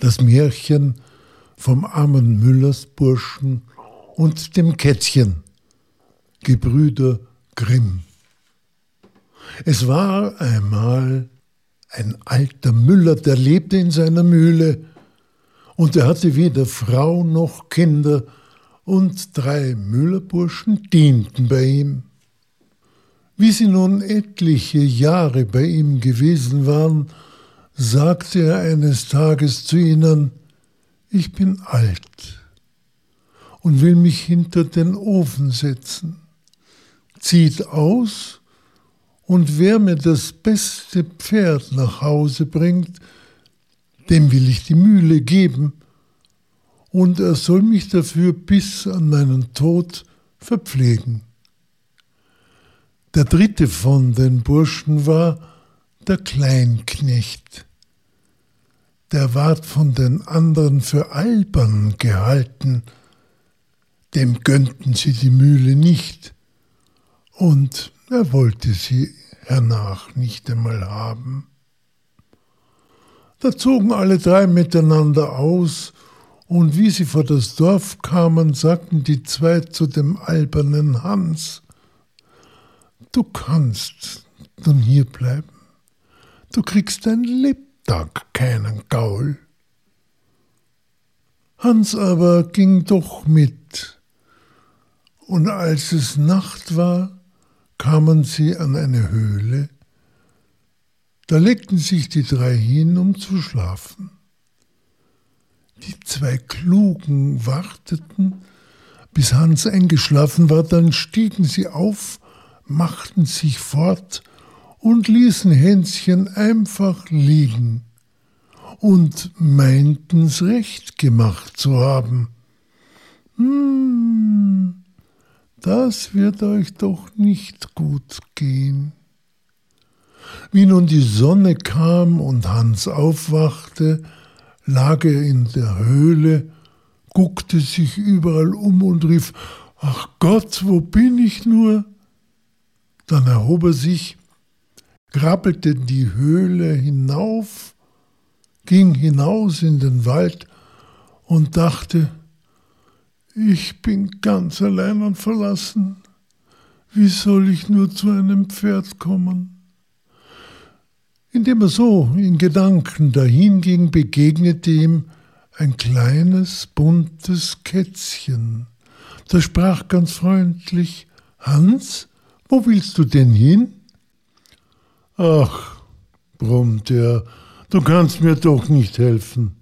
Das Märchen vom armen Müllersburschen und dem Kätzchen, Gebrüder Grimm. Es war einmal ein alter Müller, der lebte in seiner Mühle, und er hatte weder Frau noch Kinder, und 3 Müllerburschen dienten bei ihm. Wie sie nun etliche Jahre bei ihm gewesen waren, sagte er eines Tages zu ihnen: Ich bin alt und will mich hinter den Ofen setzen. Zieht aus, und wer mir das beste Pferd nach Hause bringt, dem will ich die Mühle geben, und er soll mich dafür bis an meinen Tod verpflegen. Der 3. von den Burschen war der Kleinknecht. Der ward von den anderen für albern gehalten, dem gönnten sie die Mühle nicht, und er wollte sie hernach nicht einmal haben. Da zogen alle 3 miteinander aus, und wie sie vor das Dorf kamen, sagten die 2 zu dem albernen Hans: Du kannst nun hier bleiben, du kriegst dein Lebtag keinen Gaul. Hans aber ging doch mit, und als es Nacht war, kamen sie an eine Höhle. Da legten sich die 3 hin, um zu schlafen. Die 2 Klugen warteten, bis Hans eingeschlafen war, dann stiegen sie auf, machten sich fort und ließen Hänschen einfach liegen und meinten's recht gemacht zu haben. Das wird euch doch nicht gut gehen. Wie nun die Sonne kam und Hans aufwachte, lag er in der Höhle, guckte sich überall um und rief: Ach Gott, wo bin ich nur? Dann erhob er sich, krabbelte die Höhle hinauf, ging hinaus in den Wald und dachte: Ich bin ganz allein und verlassen. Wie soll ich nur zu einem Pferd kommen? Indem er so in Gedanken dahinging, begegnete ihm ein kleines, buntes Kätzchen. Das sprach ganz freundlich: Hans, wo willst du denn hin? Ach, brummte er, du kannst mir doch nicht helfen.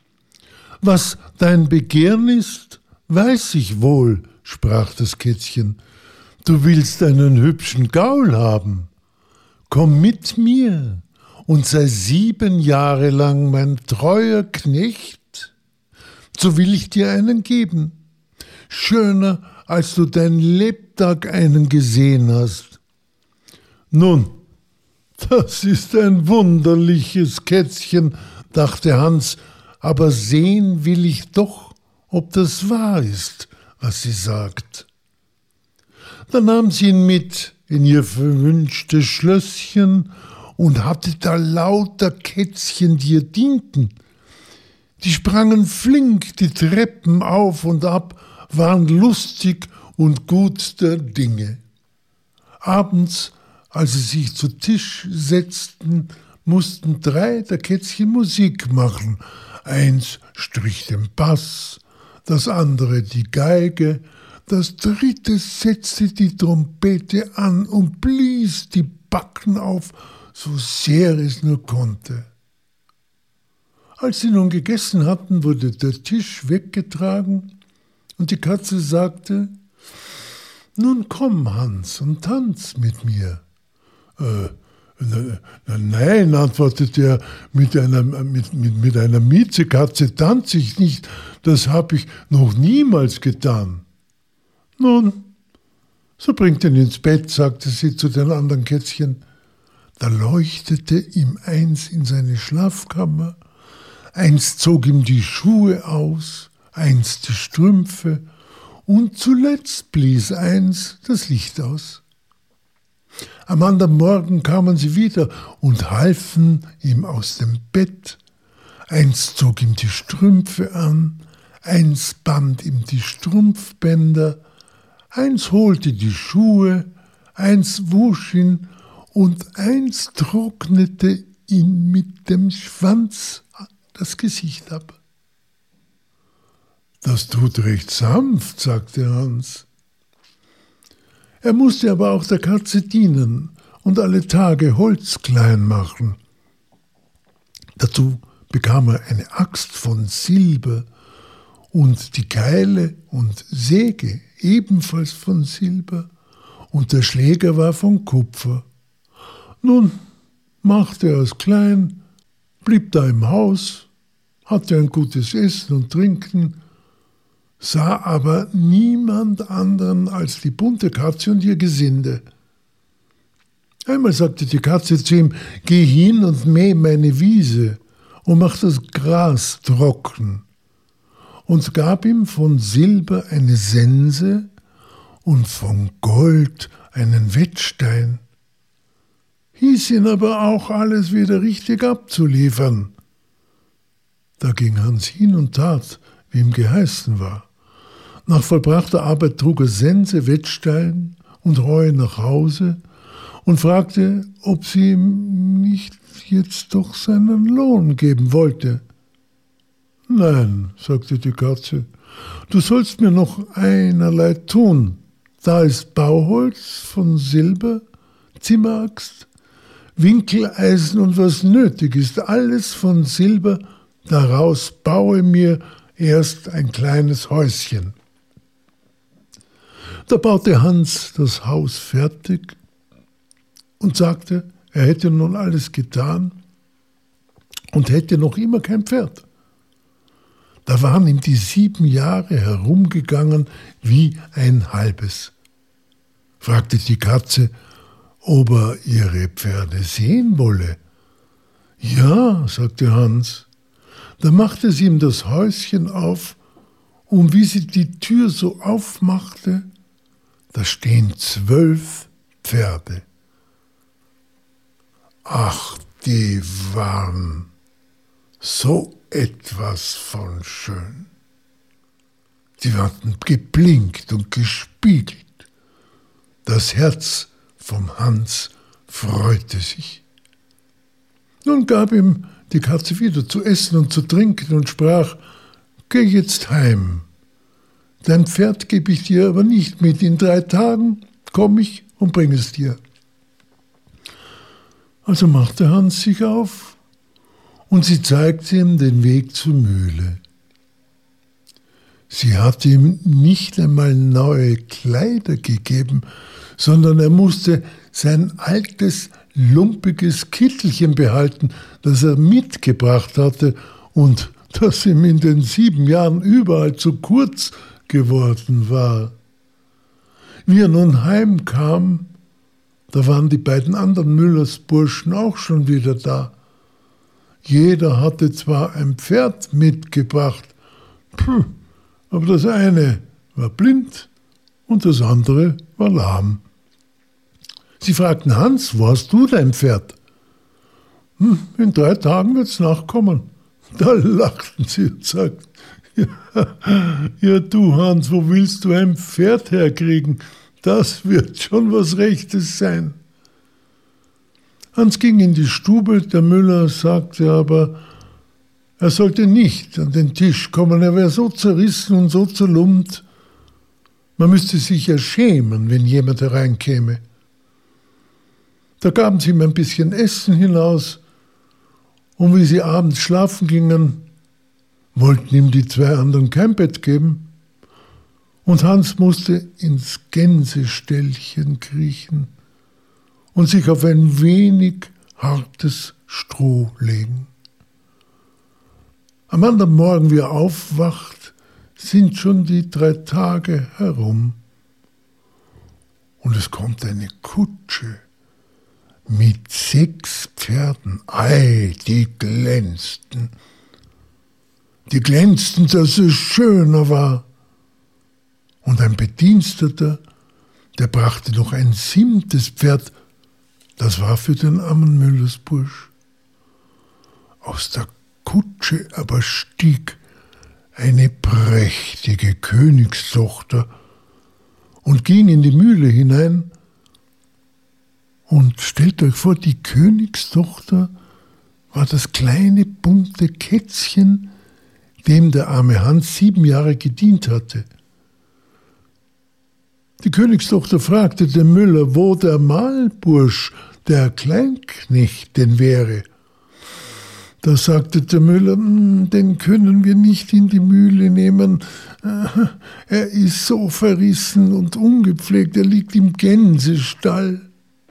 Was dein Begehren ist, weiß ich wohl, sprach das Kätzchen. Du willst einen hübschen Gaul haben. Komm mit mir und sei 7 Jahre lang mein treuer Knecht, so will ich dir einen geben, schöner, als du dein Lebtag einen gesehen hast. Nun, das ist ein wunderliches Kätzchen, dachte Hans, aber sehen will ich doch, ob das wahr ist, was sie sagt. Da nahm sie ihn mit in ihr verwünschtes Schlösschen und hatte da lauter Kätzchen, die ihr dienten. Die sprangen flink die Treppen auf und ab, waren lustig und gut der Dinge. Abends, als sie sich zu Tisch setzten, mussten 3 der Kätzchen Musik machen. Eins strich den Bass, das andere die Geige, das 3. setzte die Trompete an und blies die Backen auf, so sehr es nur konnte. Als sie nun gegessen hatten, wurde der Tisch weggetragen und die Katze sagte: Nun komm, Hans, und tanz mit mir. Nein, antwortete er, mit einer Miezekatze tanze ich nicht, das habe ich noch niemals getan. Nun, so bringt ihn ins Bett, sagte sie zu den anderen Kätzchen. Da leuchtete ihm eins in seine Schlafkammer, eins zog ihm die Schuhe aus, eins die Strümpfe und zuletzt blies eins das Licht aus. Am anderen Morgen kamen sie wieder und halfen ihm aus dem Bett. eins zog ihm die Strümpfe an, eins band ihm die Strumpfbänder, eins holte die Schuhe, eins wusch ihn und eins trocknete ihm mit dem Schwanz das Gesicht ab. Das tut recht sanft, sagte Hans. Er musste aber auch der Katze dienen und alle Tage Holz klein machen. Dazu bekam er eine Axt von Silber und die Keile und Säge ebenfalls von Silber und der Schläger war von Kupfer. Nun machte er es klein, blieb da im Haus, hatte ein gutes Essen und Trinken, sah aber niemand anderen als die bunte Katze und ihr Gesinde. Einmal sagte die Katze zu ihm, geh hin und mäh meine Wiese und mach das Gras trocken, und gab ihm von Silber eine Sense und von Gold einen Wettstein, hieß ihn aber auch alles wieder richtig abzuliefern. Da ging Hans hin und tat, wie ihm geheißen war. Nach vollbrachter Arbeit trug er Sense, Wettstein und Heu nach Hause und fragte, ob sie ihm nicht jetzt doch seinen Lohn geben wollte. Nein, sagte die Katze, du sollst mir noch einerlei tun. Da ist Bauholz von Silber, Zimmeraxt, Winkeleisen und was nötig ist, alles von Silber, daraus baue mir erst ein kleines Häuschen. Da baute Hans das Haus fertig und sagte, er hätte nun alles getan und hätte noch immer kein Pferd. Da waren ihm die 7 Jahre herumgegangen wie ein halbes. Fragte die Katze, ob er ihre Pferde sehen wolle. Ja, sagte Hans. Da machte sie ihm das Häuschen auf, und wie sie die Tür so aufmachte, da stehen 12 Pferde. Ach, die waren so etwas von schön. Die hatten geblinkt und gespiegelt. Das Herz vom Hans freute sich. Nun gab ihm die Katze wieder zu essen und zu trinken und sprach, geh jetzt heim. Dein Pferd gebe ich dir aber nicht mit. In 3 Tagen komme ich und bringe es dir. Also machte Hans sich auf und sie zeigte ihm den Weg zur Mühle. Sie hatte ihm nicht einmal neue Kleider gegeben, sondern er musste sein altes, lumpiges Kittelchen behalten, das er mitgebracht hatte und das ihm in den 7 Jahren überall zu kurz geworden war. Wie er nun heimkam, da waren die beiden anderen Müllersburschen auch schon wieder da. Jeder hatte zwar ein Pferd mitgebracht, aber das eine war blind und das andere war lahm. Sie fragten Hans, wo hast du dein Pferd? In 3 Tagen wird's nachkommen. Da lachten sie und sagten, ja du Hans, wo willst du ein Pferd herkriegen? Das wird schon was Rechtes sein. Hans ging in die Stube, der Müller sagte aber, er sollte nicht an den Tisch kommen, er wäre so zerrissen und so zerlumpt. Man müsste sich ja schämen, wenn jemand hereinkäme. Da gaben sie ihm ein bisschen Essen hinaus, und wie sie abends schlafen gingen, wollten ihm die 2 anderen kein Bett geben, und Hans musste ins Gänseställchen kriechen und sich auf ein wenig hartes Stroh legen. Am anderen Morgen, wie er aufwacht, sind schon die 3 Tage herum. Und es kommt eine Kutsche mit 6 Pferden. Ei, die glänzten. Die glänzten, dass es schöner war. Und ein Bediensteter, der brachte noch ein 7. Pferd, das war für den armen Müllersbursch. Aus der Kutsche aber stieg eine prächtige Königstochter und ging in die Mühle hinein. Und stellt euch vor, die Königstochter war das kleine bunte Kätzchen, dem der arme Hans 7 Jahre gedient hatte. Die Königstochter fragte den Müller, wo der Mahlbursch, der Kleinknecht, denn wäre. Da sagte der Müller, den können wir nicht in die Mühle nehmen. Er ist so verrissen und ungepflegt, er liegt im Gänsestall.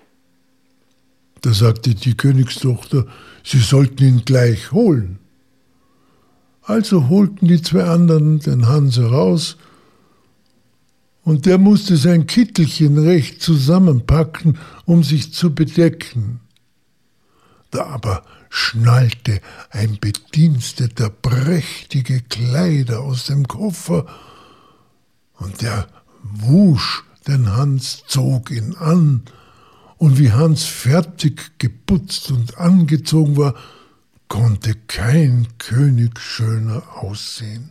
Da sagte die Königstochter, sie sollten ihn gleich holen. Also holten die 2 anderen den Hans heraus, und der musste sein Kittelchen recht zusammenpacken, um sich zu bedecken. Da aber schnallte ein Bediensteter prächtige Kleider aus dem Koffer, und der wusch den Hans, zog ihn an, und wie Hans fertig geputzt und angezogen war, konnte kein König schöner aussehen.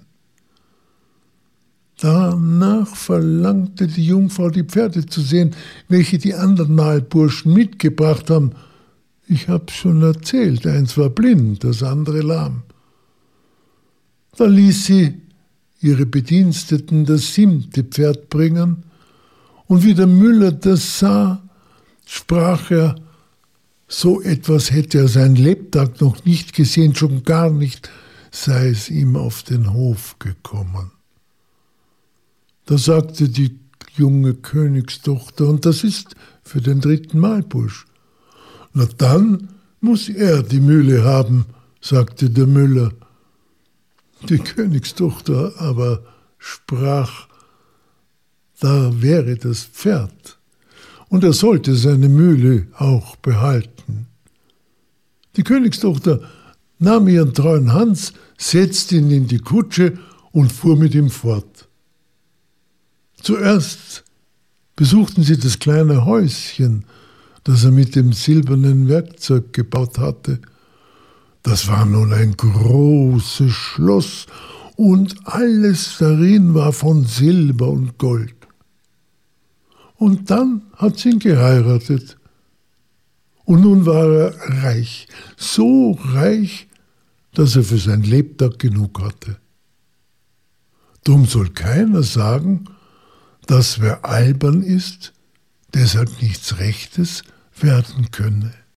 Danach verlangte die Jungfrau, die Pferde zu sehen, welche die anderen Mahlburschen mitgebracht haben. Ich hab's schon erzählt, eins war blind, das andere lahm. Da ließ sie ihre Bediensteten das 7. Pferd bringen, und wie der Müller das sah, sprach er, so etwas hätte er sein Lebtag noch nicht gesehen, schon gar nicht sei es ihm auf den Hof gekommen. Da sagte die junge Königstochter, und das ist für den 3. Mahlbursch. Na dann muss er die Mühle haben, sagte der Müller. Die Königstochter aber sprach, da wäre das Pferd, und er sollte seine Mühle auch behalten. Die Königstochter nahm ihren treuen Hans, setzte ihn in die Kutsche und fuhr mit ihm fort. Zuerst besuchten sie das kleine Häuschen, das er mit dem silbernen Werkzeug gebaut hatte. Das war nun ein großes Schloss, und alles darin war von Silber und Gold. Und dann hat sie ihn geheiratet. Und nun war er reich, so reich, dass er für sein Lebtag genug hatte. Drum soll keiner sagen, dass wer albern ist, deshalb nichts Rechtes werden könne.